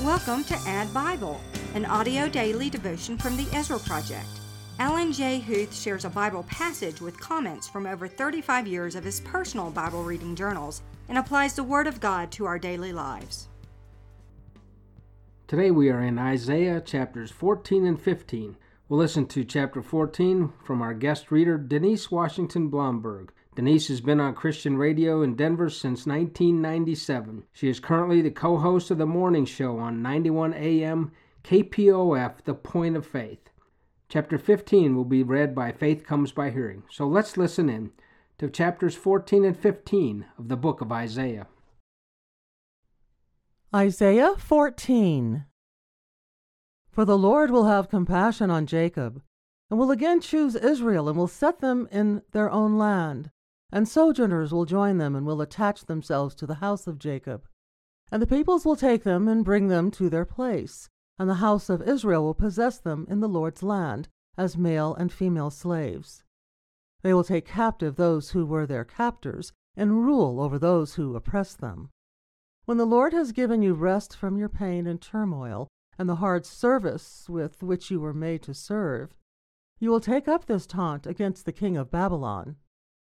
Welcome to Add Bible, an audio daily devotion from the Ezra Project. Alan J. Huth shares a Bible passage with comments from over 35 years of his personal Bible reading journals and applies the Word of God to our daily lives. Today we are in Isaiah chapters 14 and 15. We'll listen to chapter 14 from our guest reader, Denise Washington Blomberg. Denise has been on Christian radio in Denver since 1997. She is currently the co-host of the morning show on 91 AM KPOF, The Point of Faith. Chapter 15 will be read by Faith Comes by Hearing. So let's listen in to chapters 14 and 15 of the book of Isaiah. Isaiah 14. For the Lord will have compassion on Jacob, and will again choose Israel, and will set them in their own land. And sojourners will join them, and will attach themselves to the house of Jacob. And the peoples will take them, and bring them to their place. And the house of Israel will possess them in the Lord's land, as male and female slaves. They will take captive those who were their captors, and rule over those who oppress them. When the Lord has given you rest from your pain and turmoil, and the hard service with which you were made to serve, you will take up this taunt against the king of Babylon.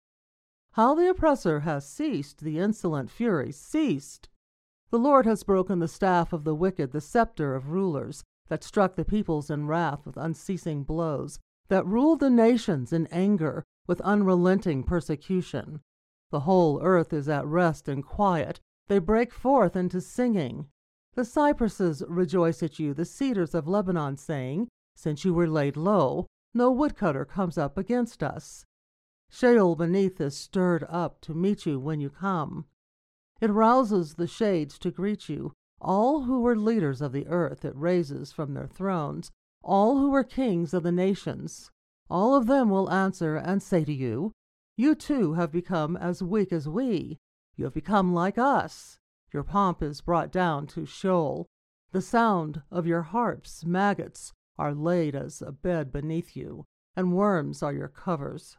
How the oppressor has ceased, the insolent fury ceased. The Lord has broken the staff of the wicked, the scepter of rulers, that struck the peoples in wrath with unceasing blows, that ruled the nations in anger with unrelenting persecution. The whole earth is at rest and quiet. They break forth into singing. The cypresses rejoice at you, the cedars of Lebanon, saying, since you were laid low, no woodcutter comes up against us. Sheol beneath is stirred up to meet you when you come. It rouses the shades to greet you. All who were leaders of the earth it raises from their thrones, all who were kings of the nations. All of them will answer and say to you, you too have become as weak as we. You have become like us. Your pomp is brought down to Sheol. The sound of your harps, maggots, are laid as a bed beneath you, and worms are your covers.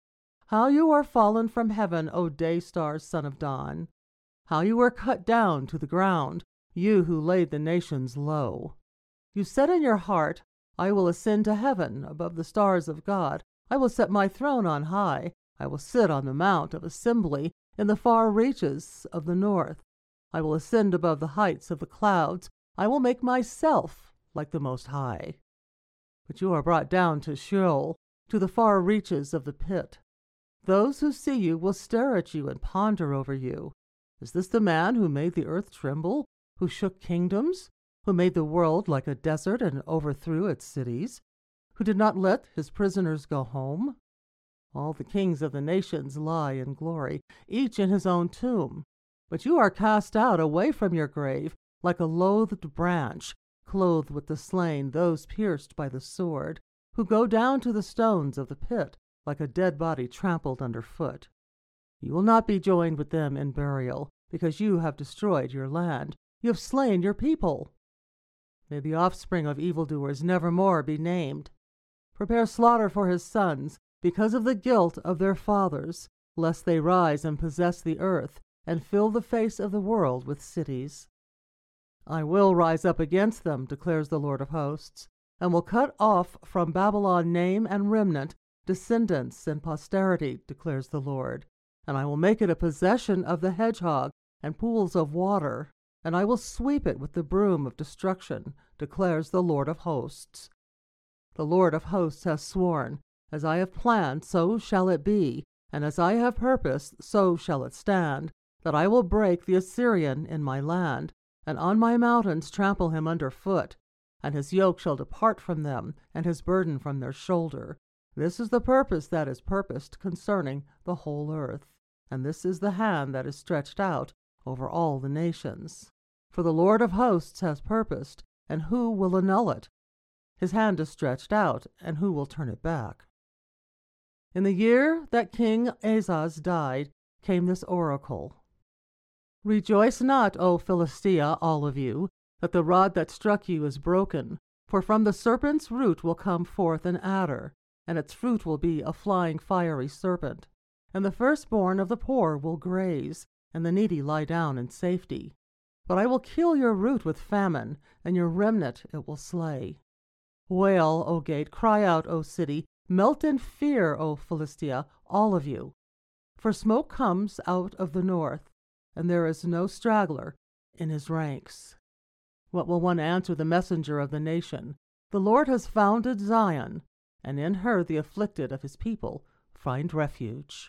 How you are fallen from heaven, O day star, son of dawn! How you are cut down to the ground, you who laid the nations low! You said in your heart, I will ascend to heaven, above the stars of God. I will set my throne on high. I will sit on the mount of assembly in the far reaches of the north. I will ascend above the heights of the clouds. I will make myself like the Most High. But you are brought down to Sheol, to the far reaches of the pit. Those who see you will stare at you and ponder over you. Is this the man who made the earth tremble, who shook kingdoms, who made the world like a desert and overthrew its cities, who did not let his prisoners go home? All the kings of the nations lie in glory, each in his own tomb. But you are cast out away from your grave, like a loathed branch, clothed with the slain, those pierced by the sword, who go down to the stones of the pit, like a dead body trampled underfoot. You will not be joined with them in burial, because you have destroyed your land. You have slain your people. May the offspring of evildoers nevermore be named. Prepare slaughter for his sons, because of the guilt of their fathers, lest they rise and possess the earth, and fill the face of the world with cities. I will rise up against them, declares the Lord of hosts, and will cut off from Babylon name and remnant, descendants and posterity, declares the Lord. And I will make it a possession of the hedgehog and pools of water, and I will sweep it with the broom of destruction, declares the Lord of hosts. The Lord of hosts has sworn, as I have planned, so shall it be, and as I have purposed, so shall it stand, that I will break the Assyrian in my land, and on my mountains trample him under foot, and his yoke shall depart from them, and his burden from their shoulder. This is the purpose that is purposed concerning the whole earth, and this is the hand that is stretched out over all the nations. For the Lord of hosts has purposed, and who will annul it? His hand is stretched out, and who will turn it back? In the year that King Ahaz died, came this oracle. Rejoice not, O Philistia, all of you, that the rod that struck you is broken, for from the serpent's root will come forth an adder, and its fruit will be a flying fiery serpent. And the firstborn of the poor will graze, and the needy lie down in safety. But I will kill your root with famine, and your remnant it will slay. Wail, O gate, cry out, O city, melt in fear, O Philistia, all of you. For smoke comes out of the north, and there is no straggler in his ranks. What will one answer the messenger of the nation? The Lord has founded Zion, and in her the afflicted of his people find refuge.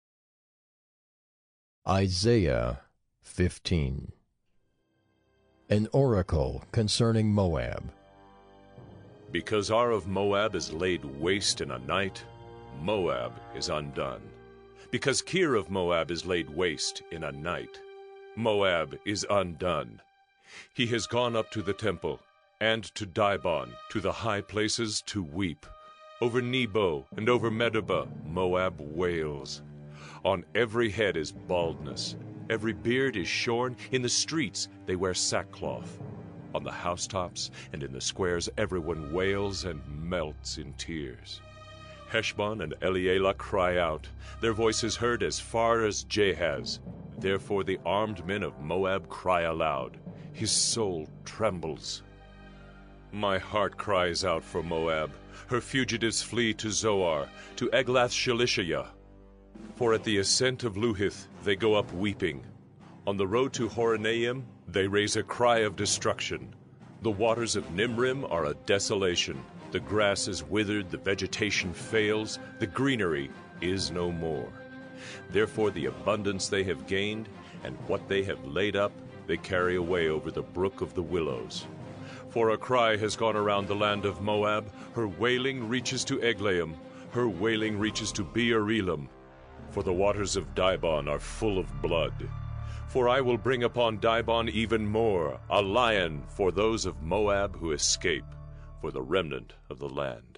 Isaiah 15. An oracle concerning Moab. Because Ar of Moab is laid waste in a night, Moab is undone. Because Kir of Moab is laid waste in a night, Moab is undone. He has gone up to the temple, and to Dibon, to the high places, to weep. Over Nebo and over Medeba Moab wails. On every head is baldness, every beard is shorn. In the streets they wear sackcloth. On the housetops and in the squares everyone wails and melts in tears. Heshbon and Elealeh cry out. Their voice is heard as far as Jahaz. Therefore the armed men of Moab cry aloud. His soul trembles. My heart cries out for Moab. Her fugitives flee to Zoar, to Eglath-Shelishiyah. For at the ascent of Luhith they go up weeping. On the road to Horonaim they raise a cry of destruction. The waters of Nimrim are a desolation. The grass is withered, the vegetation fails, the greenery is no more. Therefore the abundance they have gained, and what they have laid up, they carry away over the brook of the willows. For a cry has gone around the land of Moab, her wailing reaches to Eglaim, her wailing reaches to Beer-Elam. For the waters of Dibon are full of blood. For I will bring upon Dibon even more, a lion for those of Moab who escape, for the remnant of the land.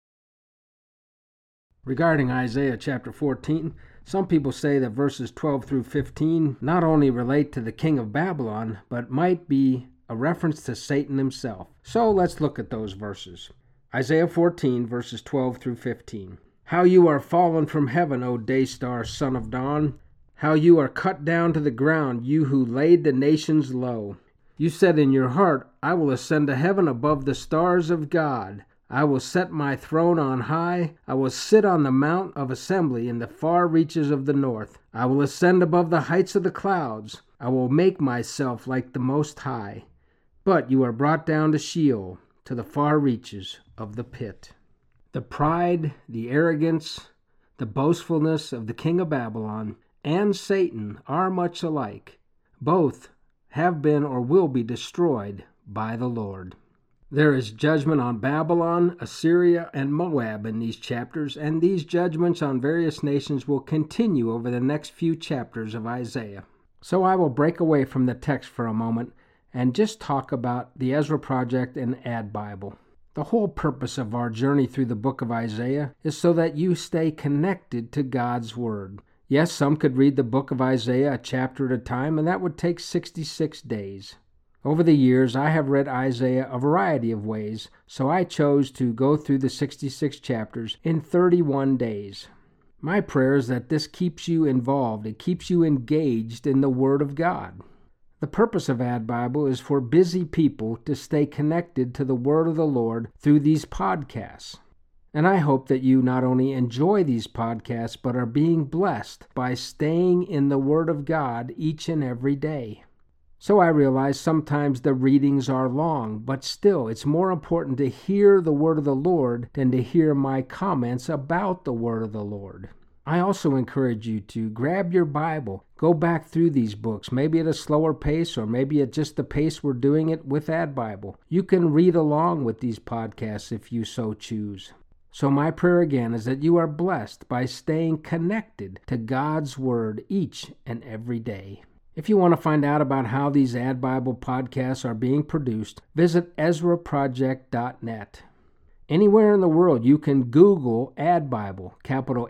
Regarding Isaiah chapter 14, some people say that verses 12 through 15 not only relate to the king of Babylon, but might be a reference to Satan himself. So let's look at those verses. Isaiah 14, verses 12 through 15. How you are fallen from heaven, O Daystar, son of dawn! How you are cut down to the ground, you who laid the nations low! You said in your heart, I will ascend to heaven above the stars of God. I will set my throne on high. I will sit on the mount of assembly in the far reaches of the north. I will ascend above the heights of the clouds. I will make myself like the Most High. But you are brought down to Sheol, to the far reaches of the pit. The pride, the arrogance, the boastfulness of the king of Babylon and Satan are much alike. Both have been or will be destroyed by the Lord. There is judgment on Babylon, Assyria, and Moab in these chapters, and these judgments on various nations will continue over the next few chapters of Isaiah. So I will break away from the text for a moment and just talk about the Ezra Project and Ad Bible. The whole purpose of our journey through the book of Isaiah is so that you stay connected to God's Word. Yes, some could read the book of Isaiah a chapter at a time, and that would take 66 days. Over the years, I have read Isaiah a variety of ways, so I chose to go through the 66 chapters in 31 days. My prayer is that this keeps you involved, it keeps you engaged in the Word of God. The purpose of Ad Bible is for busy people to stay connected to the Word of the Lord through these podcasts. And I hope that you not only enjoy these podcasts, but are being blessed by staying in the Word of God each and every day. So I realize sometimes the readings are long, but still it's more important to hear the Word of the Lord than to hear my comments about the Word of the Lord. I also encourage you to grab your Bible, go back through these books, maybe at a slower pace or maybe at just the pace we're doing it with Ad Bible. You can read along with these podcasts if you so choose. So my prayer again is that you are blessed by staying connected to God's Word each and every day. If you want to find out about how these Ad Bible podcasts are being produced, visit EzraProject.net. Anywhere in the world, you can Google Ad Bible, capital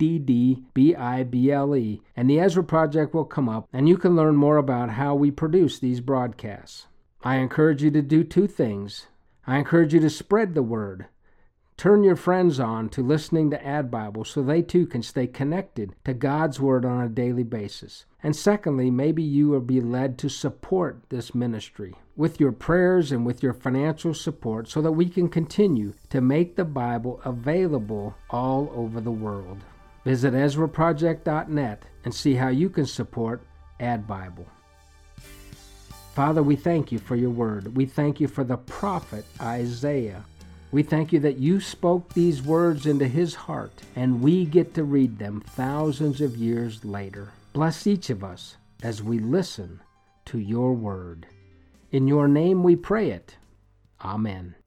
ADDBIBLE, and the Ezra Project will come up, and you can learn more about how we produce these broadcasts. I encourage you to do two things. I encourage you to spread the word. Turn your friends on to listening to Add Bible so they too can stay connected to God's Word on a daily basis. And secondly, maybe you will be led to support this ministry with your prayers and with your financial support so that we can continue to make the Bible available all over the world. Visit EzraProject.net and see how you can support Add Bible. Father, we thank you for your word. We thank you for the prophet Isaiah. We thank you that you spoke these words into his heart, and we get to read them thousands of years later. Bless each of us as we listen to your word. In your name we pray it. Amen.